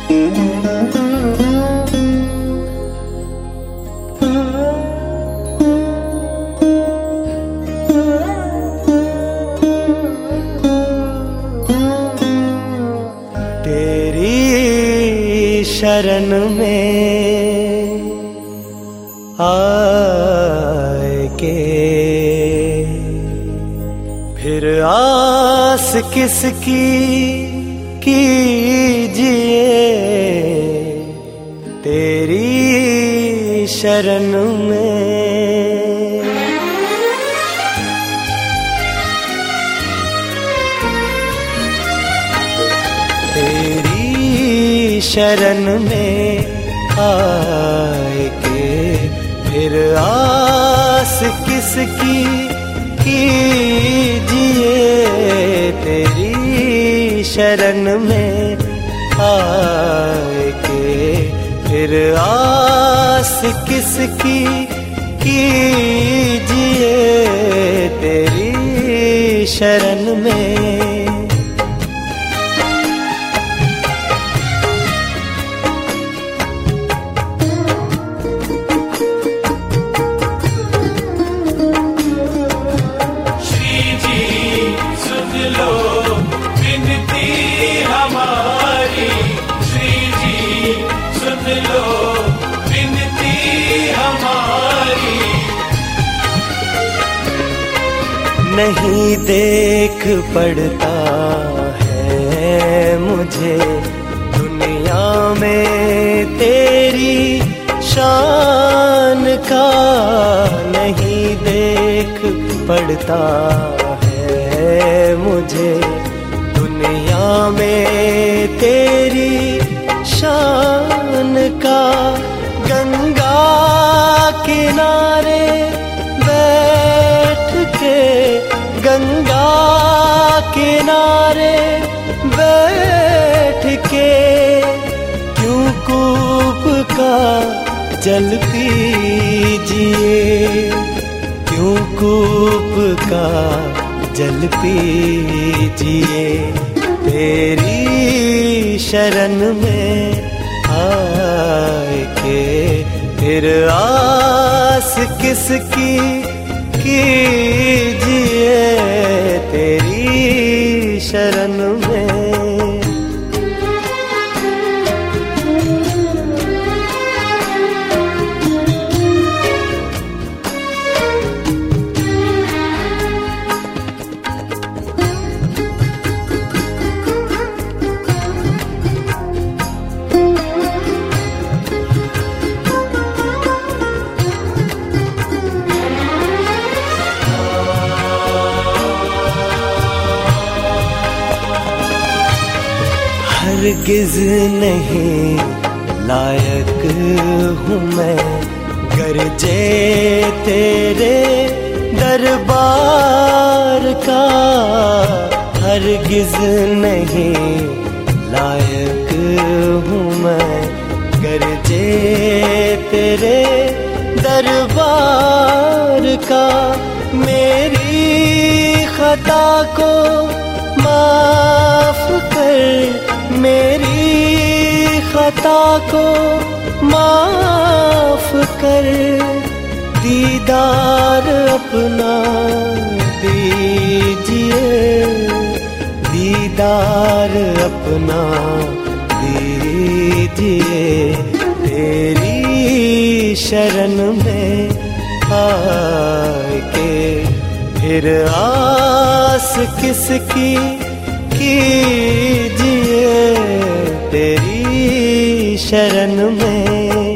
शरण में आके फिर आस किसकी कीजिए, तेरी शरण में। तेरी शरण में आके फिर आस किसकी कीजिए, तेरी शरण में आके फिर आस किसकी कीजिए, तेरी शरण में। नहीं देख पड़ता है मुझे दुनिया में तेरी शान का, नहीं देख पड़ता है मुझे दुनिया में तेरी शान का। गंगा किनारे बैठ के, गंगा किनारे बैठ के क्यों कूप का जल पीजिए, क्यों कूप का जल पीजिए, तेरी शरण में आके फिर आस किसकी कीजिए, तेरी शरण में। हरगिज़ नहीं लायक हूँ मैं गरजे तेरे दरबार का, हरगिज़ नहीं लायक हूँ मैं गरजे तेरे दरबार का। मेरी खता को माफ कर, मेरी खता को माफ कर, दीदार अपना दीजिए, दीदार अपना दीजिए, तेरी शरण में आके फिर आस किसकी कीजिए, तेरी शरण में।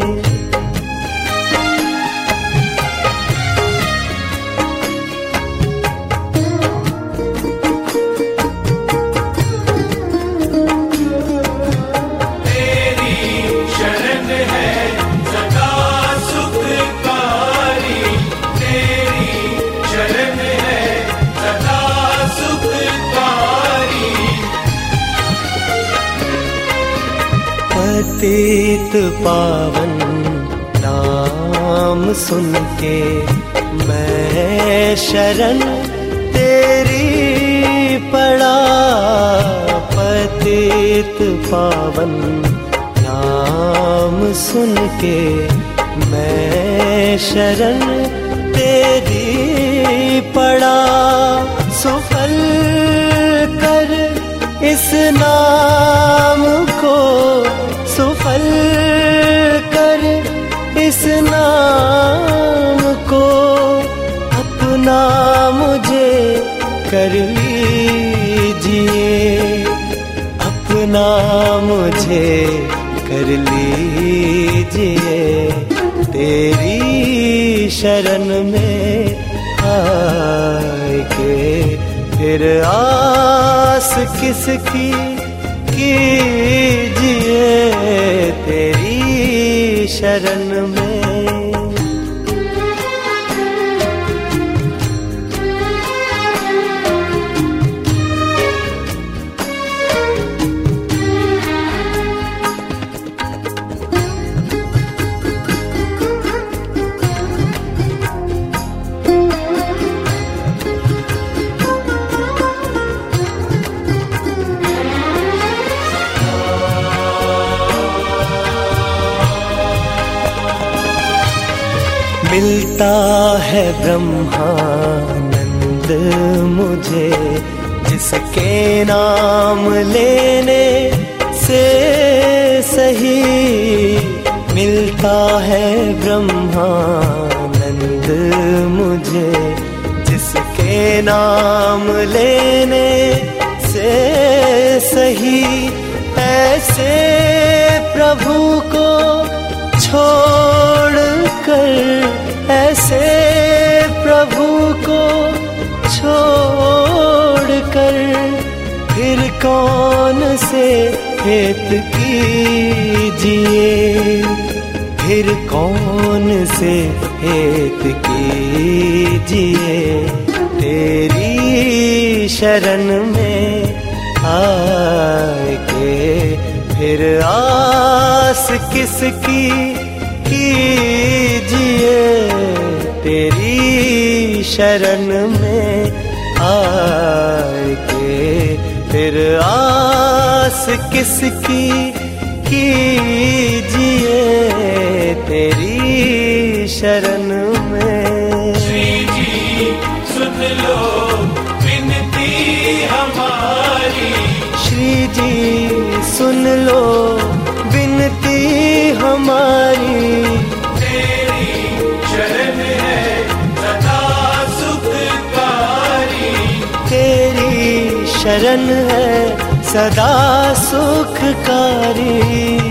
पतित पावन नाम सुन के मैं शरण तेरी पड़ा, पतित पावन नाम सुन के मैं शरण तेरी पड़ा। सुफल कर इस नाम को, सुफल कर इस नाम को, अपना मुझे कर लीजिए, अपना मुझे कर लीजिए। तेरी शरण में आके फिर आस किसकी कीजिए, तेरी शरण में। मिलता है ब्रह्मानंद मुझे जिसके नाम लेने से सही। मिलता है ब्रह्मानंद मुझे जिसके नाम लेने से सही। ऐसे प्रभु को छोड़ कर, ऐसे प्रभु को छोड़ कर, फिर कौन से हित कीजिए, फिर कौन से हित कीजिए। तेरी शरण में आके फिर आस किसकी कीजिए, तेरी शरण में आके फिर आस किसकी कीजिए, तेरी शरण में। श्री जी सुन लो विनती हमारी, श्री जी सुन लो विनती हमारी। तेरी शरण है सदा सुखकारी, तेरी शरण है सदा सुखकारी।